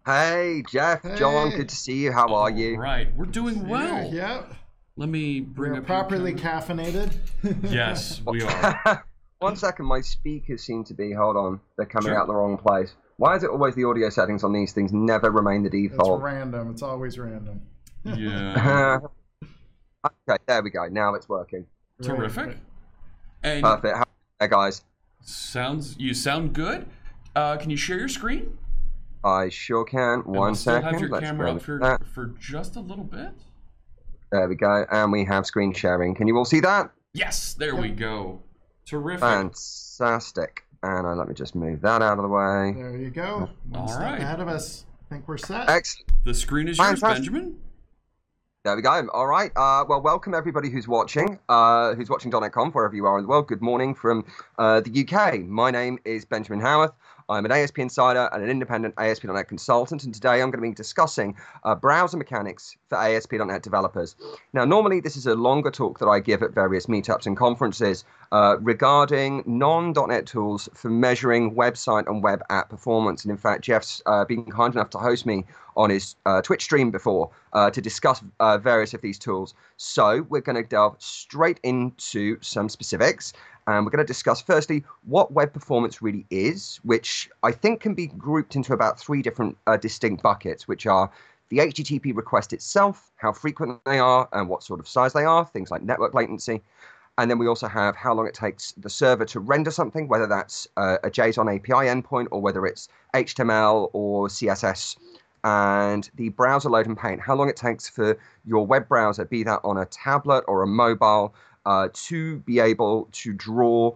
Hey, Jeff, John, good Hey. to see you. How are All you? right, we're Good to doing see you. well. Yep. Let me We bring are up your properly camera. caffeinated. Yes, we are. One second, my speakers seem to be, hold on, they're coming Sure. out the wrong place. Why is it always the audio settings on these things never remain the It's default? random. It's always random. Yeah. Okay, there we go. Now it's working. Right, Terrific. right. And Perfect. How there, guys? you sound good. Can you share your screen? I sure can. And we'll One still have second. your Let's camera go up with for that. for just a little bit. There we go. And we have screen sharing. Can you all see that? Yes, there we Yep. go. Terrific. Fantastic. And let me just move that out of the way. There you go. One All step right. ahead of us. I think we're set. Excellent. The screen is yours, Fantastic. Benjamin. There we go. All right. Well, welcome everybody who's watching .NET wherever you are in the world. Good morning from the UK. My name is Benjamin Howarth. I'm an ASP Insider and an independent ASP.NET consultant, and today I'm going to be discussing browser mechanics for ASP.NET developers. Now, normally this is a longer talk that I give at various meetups and conferences regarding non.NET tools for measuring website and web app performance. And in fact, Jeff's been kind enough to host me on his Twitch stream before to discuss various of these tools. So we're going to delve straight into some specifics. And we're going to discuss firstly what web performance really is, which I think can be grouped into about three different distinct buckets, which are the HTTP request itself, how frequent they are, and what sort of size they are, things like network latency. And then we also have how long it takes the server to render something, whether that's a JSON API endpoint or whether it's HTML or CSS. And the browser load and paint, how long it takes for your web browser, be that on a tablet or a mobile, to be able to draw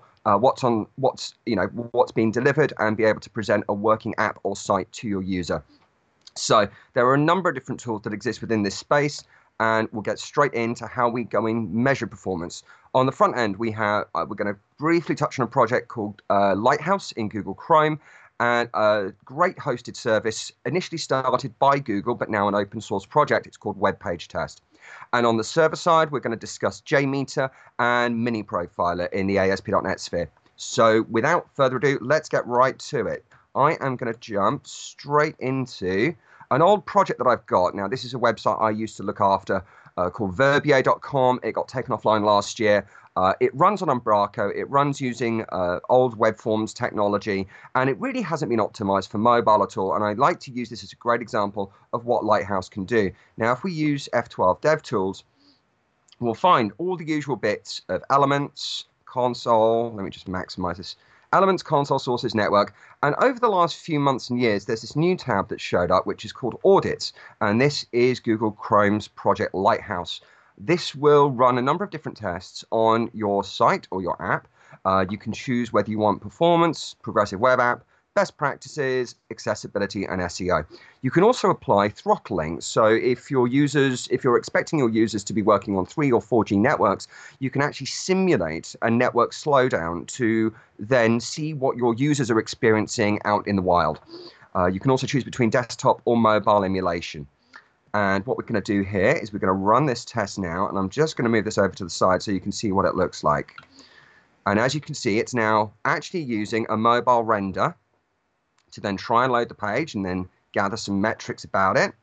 what's being delivered and be able to present a working app or site to your user. So there are a number of different tools that exist within this space, and we'll get straight into how we go and measure performance. On the front end, we're going to briefly touch on a project called Lighthouse in Google Chrome, and a great hosted service initially started by Google, but now an open source project. It's called Web Page Test. And on the server side, we're going to discuss JMeter and Mini Profiler in the ASP.NET sphere. So without further ado, let's get right to it. I am going to jump straight into an old project that I've got. Now, this is a website I used to look after called Verbier.com. It got taken offline last year. It runs on Umbraco. It runs using old web forms technology, and it really hasn't been optimized for mobile at all. And I like to use this as a great example of what Lighthouse can do. Now, if we use F12 DevTools, we'll find all the usual bits of elements, console. Let me just maximize this. Elements, console, sources, network. And over the last few months and years, there's this new tab that showed up, which is called Audits. And this is Google Chrome's Project Lighthouse. This will run a number of different tests on your site or your app. You can choose whether you want performance, progressive web app, best practices, accessibility, and SEO. You can also apply throttling. So if you're expecting your users to be working on 3 or 4G networks, you can actually simulate a network slowdown to then see what your users are experiencing out in the wild. You can also choose between desktop or mobile emulation. And what we're going to do here is we're going to run this test now, and I'm just going to move this over to the side so you can see what it looks like. And as you can see, it's now actually using a mobile render to then try and load the page and then gather some metrics about it.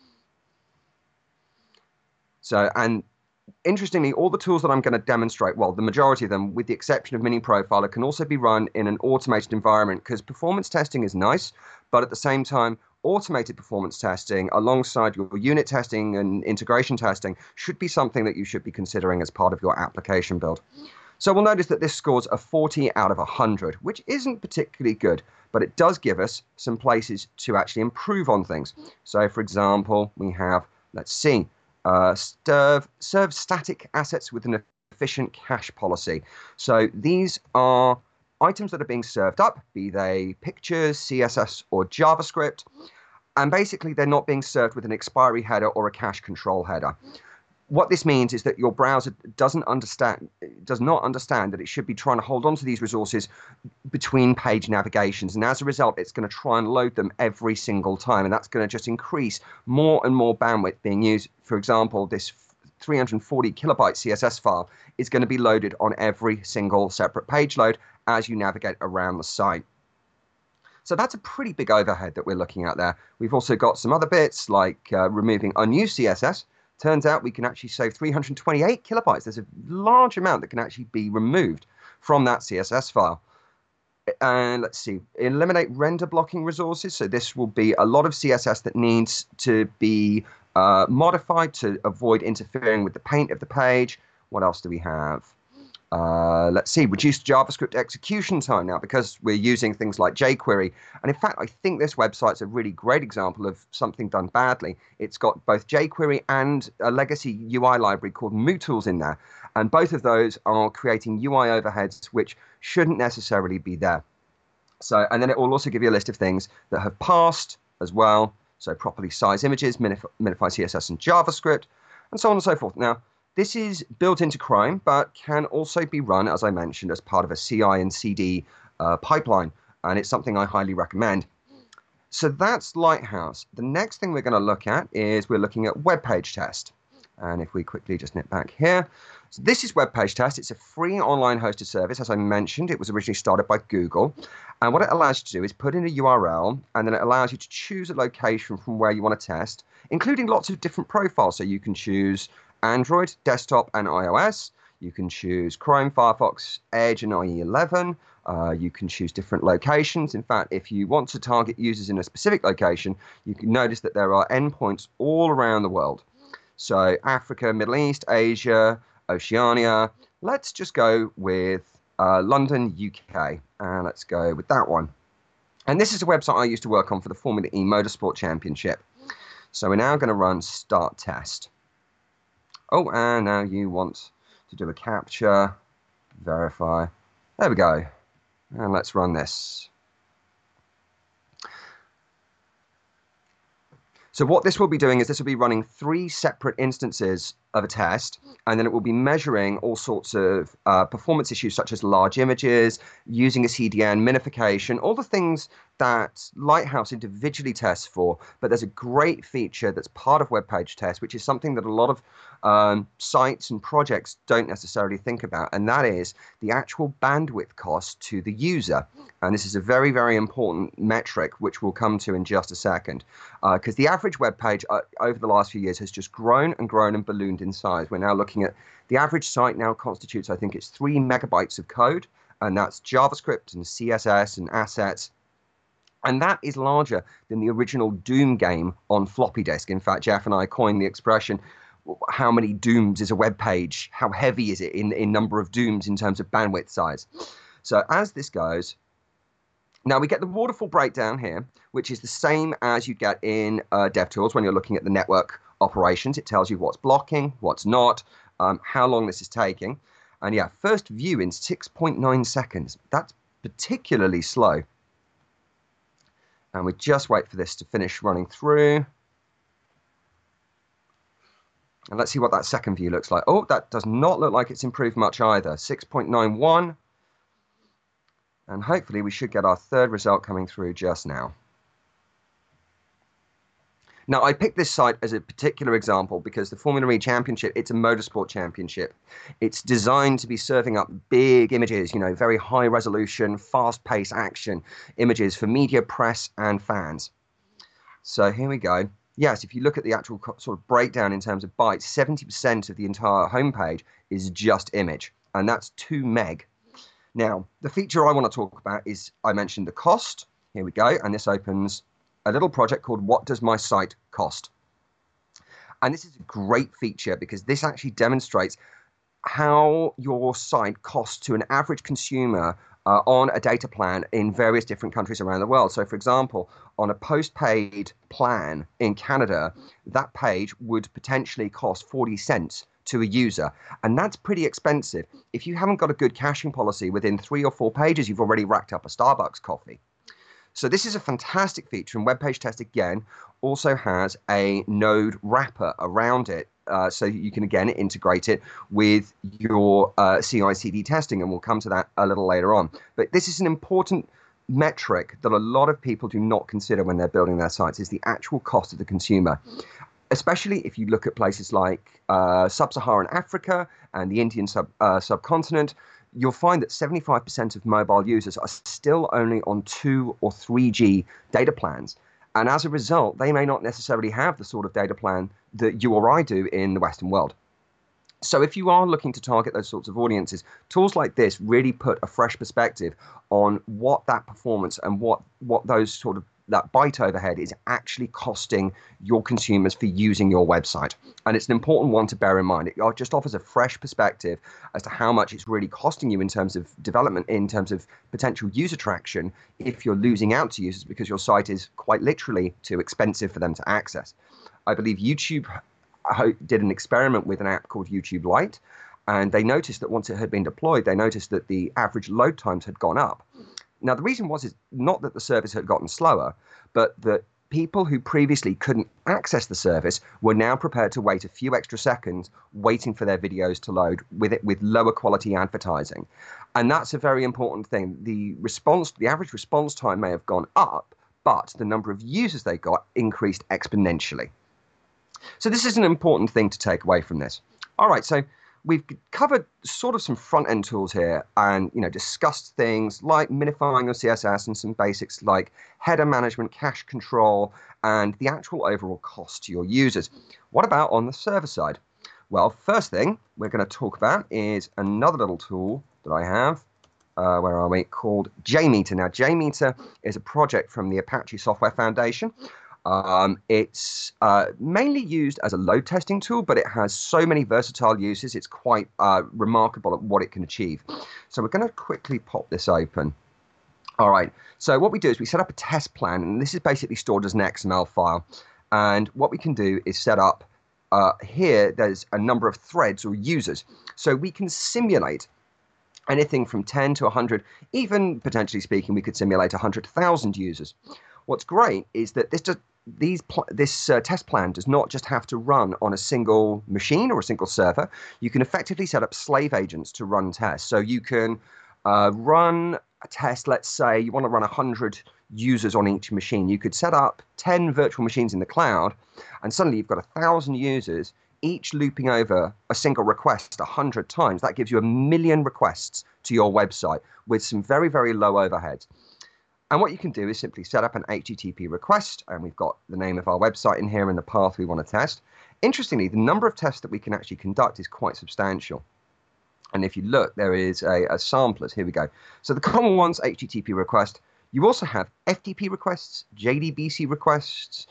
So, and interestingly, all the tools that I'm going to demonstrate, well, the majority of them, with the exception of Mini Profiler, can also be run in an automated environment because performance testing is nice, but at the same time, automated performance testing alongside your unit testing and integration testing should be something that you should be considering as part of your application build. So we'll notice that this scores a 40 out of 100, which isn't particularly good, but it does give us some places to actually improve on things. So for example, we have, let's see, serve static assets with an efficient cache policy. So these are items that are being served up, be they pictures, CSS, or JavaScript, and basically they're not being served with an expiry header or a cache control header. What this means is that your browser does not understand that it should be trying to hold on to these resources between page navigations. And as a result, it's going to try and load them every single time. And that's going to just increase more and more bandwidth being used. For example, this 340 kilobyte CSS file is going to be loaded on every single separate page load as you navigate around the site. So that's a pretty big overhead that we're looking at there. We've also got some other bits like removing unused CSS. Turns out we can actually save 328 kilobytes. There's a large amount that can actually be removed from that CSS file. And let's see, eliminate render blocking resources. So this will be a lot of CSS that needs to be modified to avoid interfering with the paint of the page. What else do we have? Let's see, reduce JavaScript execution time now because we're using things like jQuery. And in fact, I think this website's a really great example of something done badly. It's got both jQuery and a legacy UI library called MooTools in there. And both of those are creating UI overheads which shouldn't necessarily be there. So, and then it will also give you a list of things that have passed as well. So properly size images, minify CSS and JavaScript, and so on and so forth. Now, this is built into Chrome, but can also be run, as I mentioned, as part of a CI and CD pipeline, and it's something I highly recommend. So that's Lighthouse. The next thing we're going to look at is we're looking at web page test. And if we quickly just nip back here. So this is Web Page Test. It's a free online hosted service. As I mentioned, it was originally started by Google. And what it allows you to do is put in a URL, and then it allows you to choose a location from where you want to test, including lots of different profiles. So you can choose Android, desktop, and iOS. You can choose Chrome, Firefox, Edge, and IE 11. You can choose different locations. In fact, if you want to target users in a specific location, you can notice that there are endpoints all around the world. So Africa, Middle East, Asia, Oceania. Let's just go with London, UK. And let's go with that one. And this is a website I used to work on for the Formula E Motorsport Championship. So we're now going to run start test. Oh, and now you want to do a capture, verify. There we go. And let's run this. So what this will be doing is this will be running 3 separate instances of a test, and then it will be measuring all sorts of performance issues such as large images, using a CDN, minification, all the things that Lighthouse individually tests for. But there's a great feature that's part of Web Page Test, which is something that a lot of sites and projects don't necessarily think about, and that is the actual bandwidth cost to the user. And this is a very, very important metric, which we'll come to in just a second, because the average web page over the last few years has just grown and grown and ballooned in size. We're now looking at the average site now constitutes, I think it's 3 megabytes of code, and that's JavaScript and CSS and assets. And that is larger than the original Doom game on floppy disk. In fact, Jeff and I coined the expression, how many dooms is a web page? How heavy is it in number of dooms in terms of bandwidth size? So as this goes, now we get the waterfall breakdown here, which is the same as you get in DevTools when you're looking at the network operations. It tells you what's blocking, what's not, how long this is taking. And yeah, first view in 6.9 seconds. That's particularly slow. And we just wait for this to finish running through. And let's see what that second view looks like. Oh, that does not look like it's improved much either. 6.91. And hopefully we should get our third result coming through just now. Now, I picked this site as a particular example because the Formula E Championship, it's a motorsport championship. It's designed to be serving up big images, you know, very high resolution, fast-paced action images for media, press, and fans. So here we go. Yes, if you look at the actual sort of breakdown in terms of bytes, 70% of the entire homepage is just image, and that's 2 meg. Now, the feature I want to talk about is, I mentioned the cost. Here we go, and this opens a little project called What Does My Site Cost? And this is a great feature because this actually demonstrates how your site costs to an average consumer on a data plan in various different countries around the world. So, for example, on a postpaid plan in Canada, that page would potentially cost 40 cents to a user. And that's pretty expensive. If you haven't got a good caching policy, within 3 or 4 pages, you've already racked up a Starbucks coffee. So this is a fantastic feature, and Web Page Test, again, also has a node wrapper around it, so you can, again, integrate it with your CI/CD testing, and we'll come to that a little later on. But this is an important metric that a lot of people do not consider when they're building their sites, is the actual cost of the consumer, especially if you look at places like sub-Saharan Africa and the Indian subcontinent. you'll find that 75% of mobile users are still only on 2 or 3G data plans. And as a result, they may not necessarily have the sort of data plan that you or I do in the Western world. So if you are looking to target those sorts of audiences, tools like this really put a fresh perspective on what that performance and what those sort of that byte overhead is actually costing your consumers for using your website. And it's an important one to bear in mind. It just offers a fresh perspective as to how much it's really costing you in terms of development, in terms of potential user traction, if you're losing out to users because your site is quite literally too expensive for them to access. I believe YouTube did an experiment with an app called YouTube Lite, and they noticed that once it had been deployed, they noticed that the average load times had gone up. Now, the reason is not that the service had gotten slower, but that people who previously couldn't access the service were now prepared to wait a few extra seconds waiting for their videos to load with lower quality advertising. And that's a very important thing. The average response time may have gone up, but the number of users they got increased exponentially. So this is an important thing to take away from this. All right, so we've covered sort of some front-end tools here and, discussed things like minifying your CSS and some basics like header management, cache control, and the actual overall cost to your users. What about on the server side? Well, first thing we're going to talk about is another little tool that I have, where are we, called JMeter. Now, JMeter is a project from the Apache Software Foundation. It's mainly used as a load testing tool, but it has so many versatile uses. It's quite remarkable at what it can achieve. So we're going to quickly pop this open. All right. So what we do is we set up a test plan, and this is basically stored as an XML file. And what we can do is set up here, there's a number of threads or users. So we can simulate anything from 10 to 100, even potentially speaking, we could simulate 100,000 users. What's great is that this test plan does not just have to run on a single machine or a single server. You can effectively set up slave agents to run tests. So you can run a test, let's say you want to run 100 users on each machine. You could set up 10 virtual machines in the cloud, and suddenly you've got 1,000 users, each looping over a single request 100 times. That gives you 1 million requests to your website with some very, very low overheads. And what you can do is simply set up an HTTP request, and we've got the name of our website in here and the path we want to test. Interestingly, the number of tests that we can actually conduct is quite substantial. And if you look, there is a samplers. Here we go. So the common ones, HTTP request. You also have FTP requests, JDBC requests,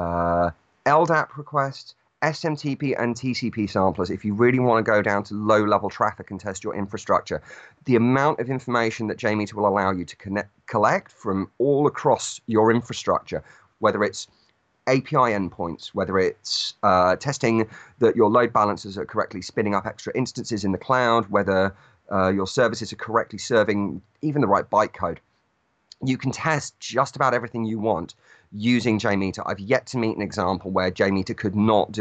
LDAP requests, SMTP and TCP samplers. If you really want to go down to low-level traffic and test your infrastructure, the amount of information that JMeter will allow you to collect from all across your infrastructure, whether it's API endpoints, whether it's testing that your load balancers are correctly spinning up extra instances in the cloud, whether your services are correctly serving even the right bytecode. You can test just about everything you want using JMeter. I've yet to meet an example where JMeter could not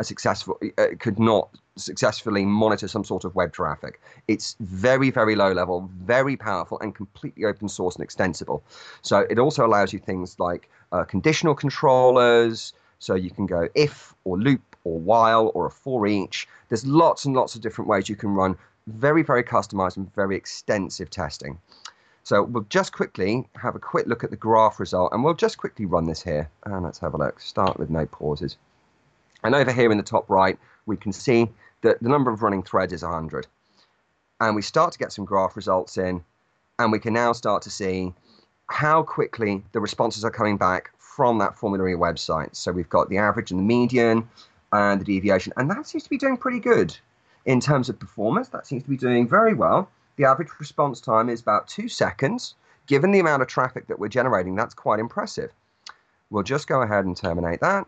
successfully monitor some sort of web traffic. It's very, very low level, very powerful, and completely open source and extensible. So it also allows you things like conditional controllers. So you can go if or loop or while or a for each. There's lots and lots of different ways you can run very, very customized and very extensive testing. So we'll just quickly have a quick look at the graph result, and we'll just quickly run this here. And let's have a look. Start with no pauses. And over here in the top right, we can see that the number of running threads is 100. And we start to get some graph results in, and we can now start to see how quickly the responses are coming back from that formulary website. So we've got the average and the median and the deviation, and that seems to be doing pretty good in terms of performance. That seems to be doing very well. The average response time is about 2 seconds. Given the amount of traffic that we're generating, that's quite impressive. We'll just go ahead and terminate that.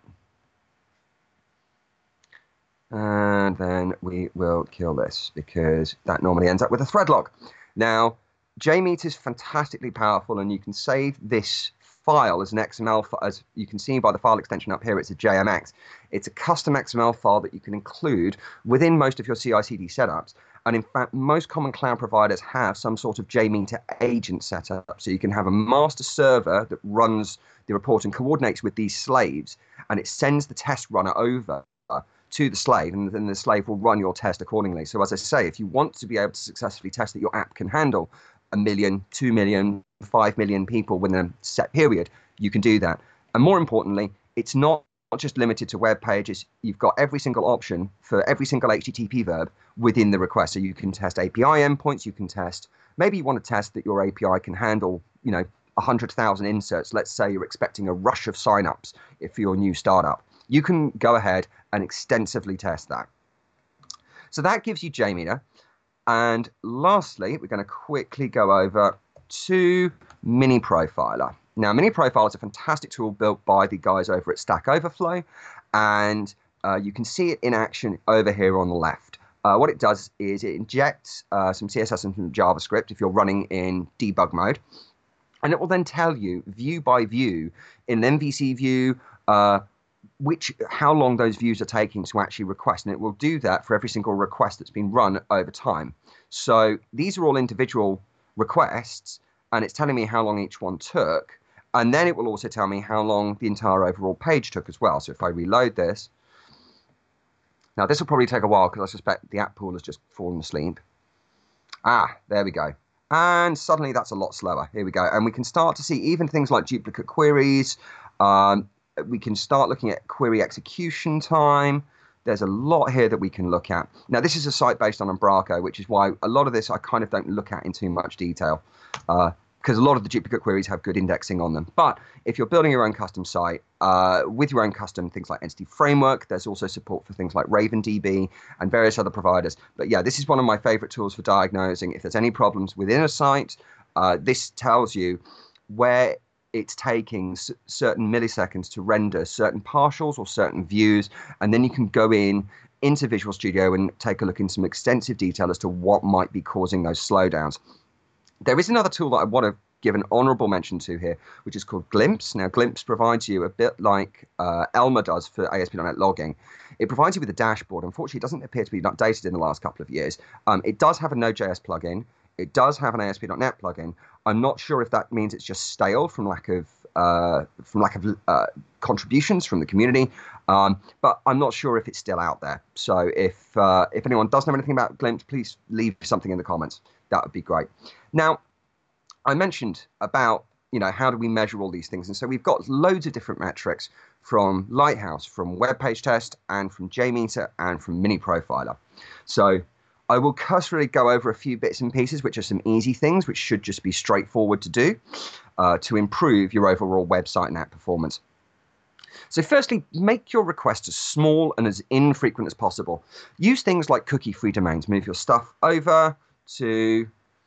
And then we will kill this because that normally ends up with a thread lock. Now, JMeter is fantastically powerful, and you can save this file as an XML, as you can see by the file extension up here, it's a JMX. It's a custom XML file that you can include within most of your CI/CD setups. And in fact, most common cloud providers have some sort of JMeter agent set up. So you can have a master server that runs the report and coordinates with these slaves, and it sends the test runner over to the slave, and then the slave will run your test accordingly. So as I say, if you want to be able to successfully test that your app can handle 1 million, 2 million, 5 million people within a set period, you can do that. And more importantly, it's not just limited to web pages. You've got every single option for every single HTTP verb within the request. So you can test API endpoints. You can test, maybe you want to test that your API can handle, 100,000 inserts. Let's say you're expecting a rush of signups if you're a new startup. You can go ahead and extensively test that. So that gives you JMeter. And lastly, we're going to quickly go over to Mini Profiler. Now, Mini Profiler is a fantastic tool built by the guys over at Stack Overflow, and you can see it in action over here on the left. What it does is it injects some CSS and some JavaScript if you're running in debug mode, and it will then tell you view by view in an MVC view how long those views are taking to actually request, and it will do that for every single request that's been run over time. So these are all individual requests, and it's telling me how long each one took, and then it will also tell me how long the entire overall page took as well. So if I reload this, now this will probably take a while because I suspect the app pool has just fallen asleep. There we go. And suddenly that's a lot slower. Here we go. And we can start to see even things like duplicate queries. We can start looking at query execution time. There's a lot here that we can look at. Now, this is a site based on Umbraco, which is why a lot of this I kind of don't look at in too much detail, because a lot of the duplicate queries have good indexing on them. But if you're building your own custom site with your own custom things like Entity Framework, there's also support for things like RavenDB and various other providers. But yeah, this is one of my favorite tools for diagnosing if there's any problems within a site. This tells you where it's taking certain milliseconds to render certain partials or certain views, and then you can go into Visual Studio and take a look in some extensive detail as to what might be causing those slowdowns. There is another tool that I want to give an honorable mention to here, which is called Glimpse. Now, Glimpse provides you a bit like Elma does for ASP.NET logging. It provides you with a dashboard. Unfortunately, it doesn't appear to be updated in the last couple of years. It does have a Node.js plugin. It does have an ASP.NET plugin. I'm not sure if that means it's just stale from lack of contributions from the community, but I'm not sure if it's still out there. So if anyone does know anything about Glimpse, please leave something in the comments. That would be great. Now, I mentioned about how do we measure all these things, and so we've got loads of different metrics from Lighthouse, from Web Page Test, and from JMeter, and from Mini Profiler. So I will cursorily go over a few bits and pieces, which are some easy things, which should just be straightforward to do to improve your overall website and app performance. So firstly, make your requests as small and as infrequent as possible. Use things like cookie-free domains. Move your stuff over to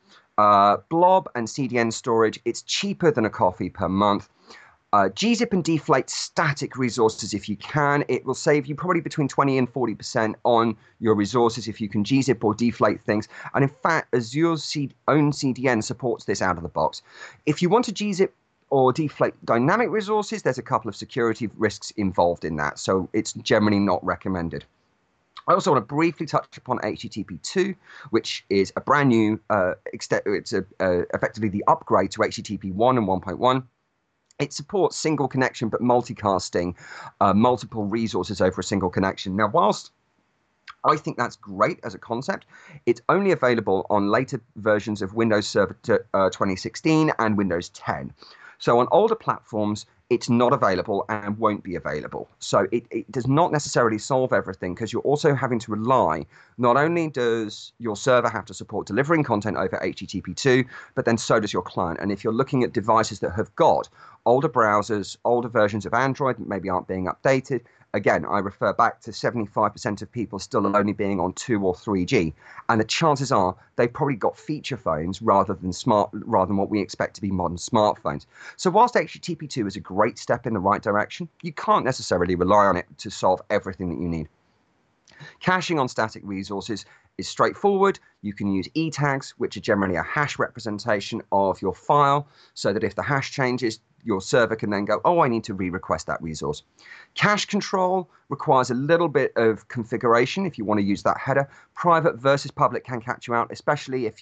Blob and CDN storage. It's cheaper than a coffee per month. Gzip and deflate static resources if you can. It will save you probably between 20 and 40% on your resources if you can gzip or deflate things. And in fact, Azure's own CDN supports this out of the box. If you want to gzip or deflate dynamic resources, there's a couple of security risks involved in that, so it's generally not recommended. I also want to briefly touch upon HTTP2, which is a brand new, it's effectively the upgrade to HTTP 1 and 1.1. It supports single connection, but multicasting multiple resources over a single connection. Now, whilst I think that's great as a concept, it's only available on later versions of Windows Server 2016 and Windows 10. So on older platforms, it's not available and won't be available. So it does not necessarily solve everything, because you're also having to rely, not only does your server have to support delivering content over HTTP2, but then so does your client. And if you're looking at devices that have got older browsers, older versions of Android that maybe aren't being updated, again, I refer back to 75% of people still only being on 2 or 3G. And the chances are they've probably got feature phones rather than what we expect to be modern smartphones. So whilst HTTP2 is a great step in the right direction, you can't necessarily rely on it to solve everything that you need. Caching on static resources is straightforward. You can use e-tags, which are generally a hash representation of your file, so that if the hash changes, your server can then go, oh, I need to re-request that resource. Cache control requires a little bit of configuration if you want to use that header. Private versus public can catch you out, especially if you're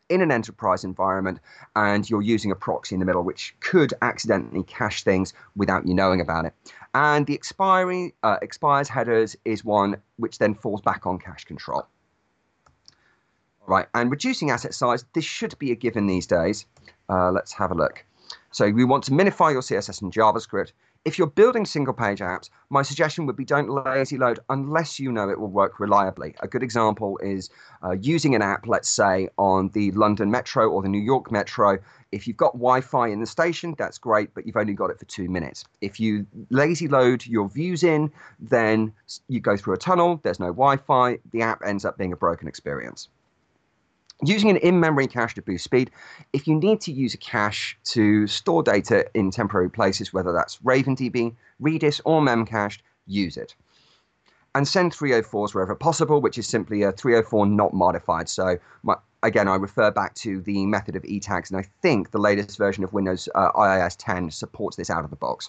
in an enterprise environment, and you're using a proxy in the middle, which could accidentally cache things without you knowing about it. And the expires headers is one which then falls back on cache control. All right, and reducing asset size, this should be a given these days. Let's have a look. So we want to minify your CSS and JavaScript. If you're building single-page apps, my suggestion would be don't lazy load unless you know it will work reliably. A good example is using an app, let's say, on the London Metro or the New York Metro. If you've got Wi-Fi in the station, that's great, but you've only got it for 2 minutes. If you lazy load your views in, then you go through a tunnel, there's no Wi-Fi, the app ends up being a broken experience. Using an in-memory cache to boost speed. If you need to use a cache to store data in temporary places, whether that's RavenDB, Redis, or Memcached, use it. And send 304s wherever possible, which is simply a 304 not modified. So again, I refer back to the method of etags, and I think the latest version of Windows IIS 10 supports this out of the box.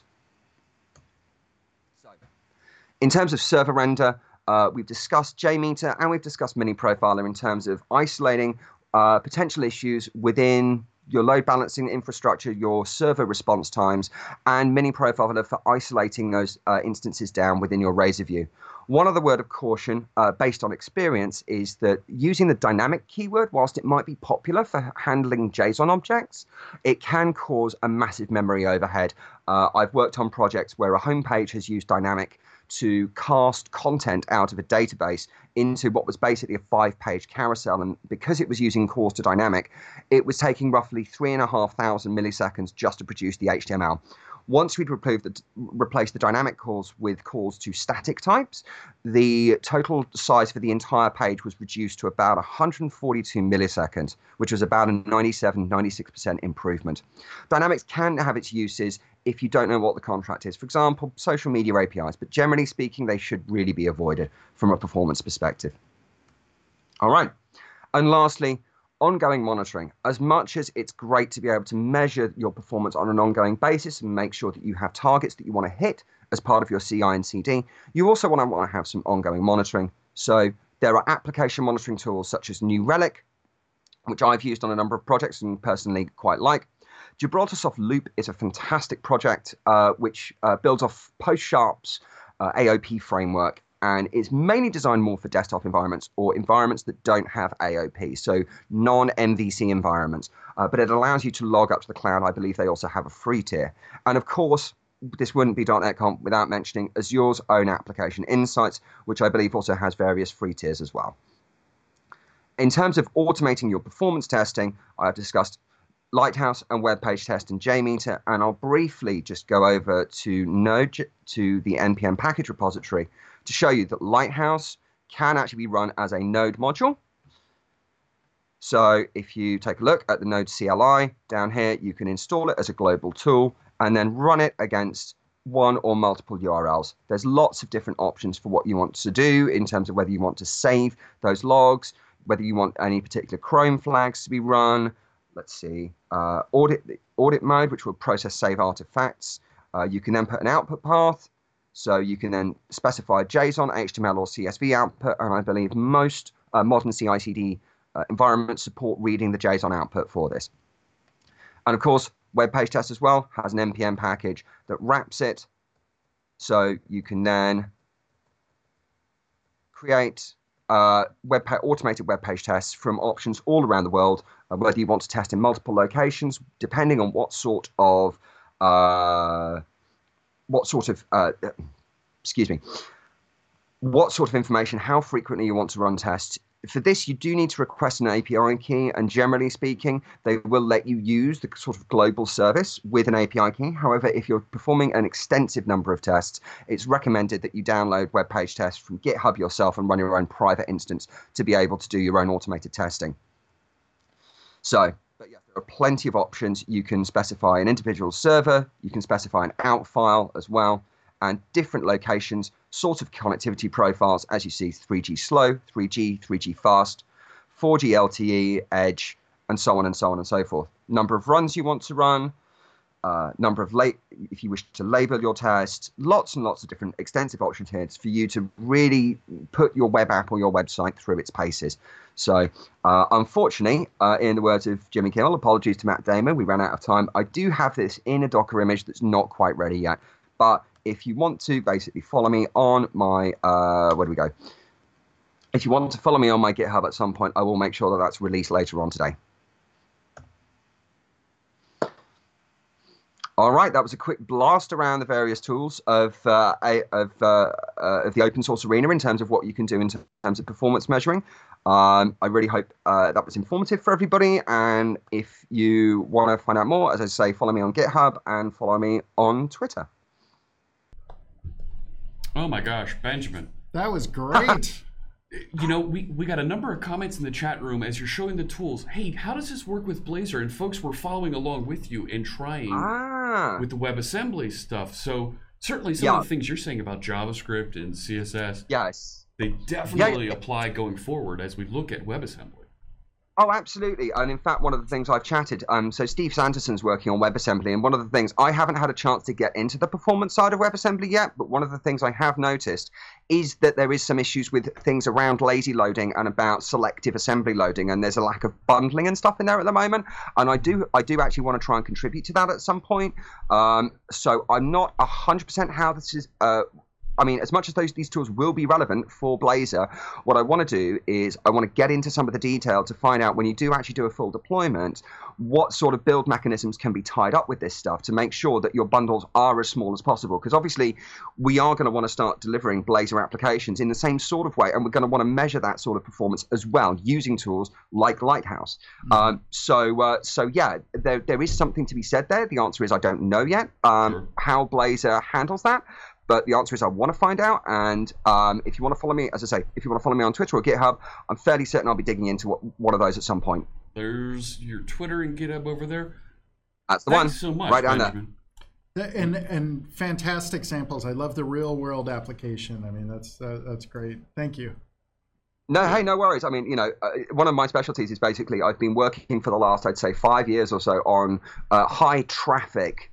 So, in terms of server render, we've discussed JMeter and we've discussed Miniprofiler in terms of isolating potential issues within your load balancing infrastructure, your server response times, and Miniprofiler for isolating those instances down within your Razor view. One other word of caution, based on experience, is that using the dynamic keyword, whilst it might be popular for handling JSON objects, it can cause a massive memory overhead. I've worked on projects where a homepage has used dynamic to cast content out of a database into what was basically a 5-page carousel. And because it was using calls to dynamic, it was taking roughly 3,500 milliseconds just to produce the HTML. Once we'd replaced the dynamic calls with calls to static types, the total size for the entire page was reduced to about 142 milliseconds, which was about a 96% improvement. Dynamics can have its uses if you don't know what the contract is. For example, social media APIs, but generally speaking, they should really be avoided from a performance perspective. All right. And lastly, ongoing monitoring. As much as it's great to be able to measure your performance on an ongoing basis and make sure that you have targets that you want to hit as part of your CI and CD, you also want to have some ongoing monitoring. So there are application monitoring tools such as New Relic, which I've used on a number of projects and personally quite like. GibraltarSoft Loop is a fantastic project which builds off PostSharp's AOP framework, and is mainly designed more for desktop environments or environments that don't have AOP, so non-MVC environments. But it allows you to log up to the cloud. I believe they also have a free tier. And of course, this wouldn't be .NET Conf without mentioning Azure's own application Insights, which I believe also has various free tiers as well. In terms of automating your performance testing, I've discussed Lighthouse and Web Page Test and JMeter, and I'll briefly just go over to Node, to the NPM package repository, to show you that Lighthouse can actually be run as a Node module. So if you take a look at the Node CLI down here, you can install it as a global tool and then run it against one or multiple URLs. There's lots of different options for what you want to do in terms of whether you want to save those logs, whether you want any particular Chrome flags to be run. Let's see, audit mode, which will process save artifacts. You can then put an output path. So you can then specify JSON, HTML, or CSV output, and I believe most modern CI/CD environments support reading the JSON output for this. And of course, Web Page Test as well has an NPM package that wraps it, so you can then create automated web page tests from options all around the world, whether you want to test in multiple locations, depending on what sort of information, how frequently you want to run tests. For this, you do need to request an API key, and generally speaking, they will let you use the sort of global service with an API key. However, if you're performing an extensive number of tests, it's recommended that you download Web Page Tests from GitHub yourself and run your own private instance to be able to do your own automated testing. So, but yeah, there are plenty of options. You can specify an individual server, you can specify an out file as well, and different locations, sort of connectivity profiles, as you see, 3G slow, 3G fast, 4G LTE, edge, and so on and so on and so forth. Number of runs you want to run, number of if you wish to label your test, lots and lots of different extensive options here for you to really put your web app or your website through its paces. So unfortunately, in the words of Jimmy Kimmel, apologies to Matt Damon, we ran out of time. I do have this in a Docker image that's not quite ready yet. But if you want to basically follow me on my, where do we go? If you want to follow me on my GitHub at some point, I will make sure that that's released later on today. All right, that was a quick blast around the various tools of the open source arena in terms of what you can do in terms of performance measuring. I really hope that was informative for everybody. And if you want to find out more, as I say, follow me on GitHub and follow me on Twitter. Oh my gosh, Benjamin. That was great. You know, we got a number of comments in the chat room as you're showing the tools. Hey, how does this work with Blazor? And folks were following along with you and trying with the WebAssembly stuff. So certainly some of the things you're saying about JavaScript and CSS, yes, they definitely apply going forward as we look at WebAssembly. Oh, absolutely. And in fact, one of the things I've chatted, so Steve Sanderson's working on WebAssembly, and one of the things, I haven't had a chance to get into the performance side of WebAssembly yet, but one of the things I have noticed is that there is some issues with things around lazy loading and about selective assembly loading, and there's a lack of bundling and stuff in there at the moment. And I do actually want to try and contribute to that at some point. So I'm not 100% how this is... I mean, as much as these tools will be relevant for Blazor, what I want to do is I want to get into some of the detail to find out when you do actually do a full deployment, what sort of build mechanisms can be tied up with this stuff to make sure that your bundles are as small as possible. Because obviously, we are going to want to start delivering Blazor applications in the same sort of way, and we're going to want to measure that sort of performance as well using tools like Lighthouse. Mm-hmm. So yeah, there is something to be said there. The answer is I don't know yet how Blazor handles that. But the answer is I want to find out, and if you want to follow me, as I say, if you want to follow me on Twitter or GitHub, I'm fairly certain I'll be digging into one of those at some point. There's your Twitter and GitHub over there. That's the one. Thanks so much, right down Benjamin. there. And fantastic samples. I love the real world application. I mean, that's great. Thank you. No, hey, no worries. I mean, you know, one of my specialties is basically I've been working for the last, I'd say, 5 years or so on high traffic,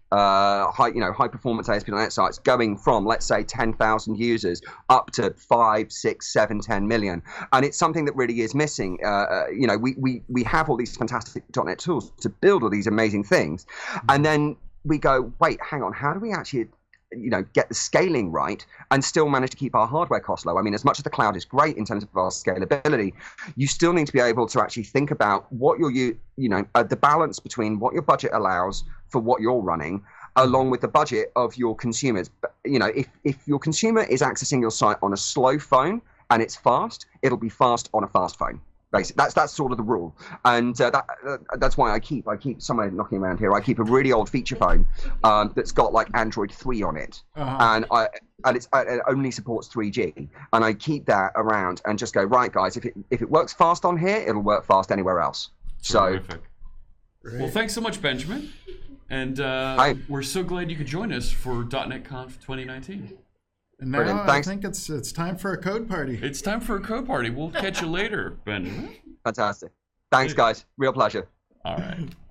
high performance ASP.NET sites going from, let's say, 10,000 users up to 5, 6, 7, 10 million. And it's something that really is missing. You know, we have all these fantastic .NET tools to build all these amazing things. And then we go, wait, hang on, how do we actually get the scaling right and still manage to keep our hardware costs low? I mean, as much as the cloud is great in terms of our scalability, you still need to be able to actually think about what the balance between what your budget allows for what you're running, along with the budget of your consumers. You know, if your consumer is accessing your site on a slow phone and it's fast, it'll be fast on a fast phone. Basically, that's sort of the rule, and that's why I keep somewhere knocking around here. I keep a really old feature phone that's got like Android 3 on it, and it only supports 3G, and I keep that around and just go, right, guys, if it works fast on here, it'll work fast anywhere else. Terrific. Well, thanks so much, Benjamin, and we're so glad you could join us for .NET Conf 2019. And now I think it's time for a code party. It's time for a code party. We'll catch you later, Benjamin. Fantastic. Thanks, guys. Real pleasure. All right.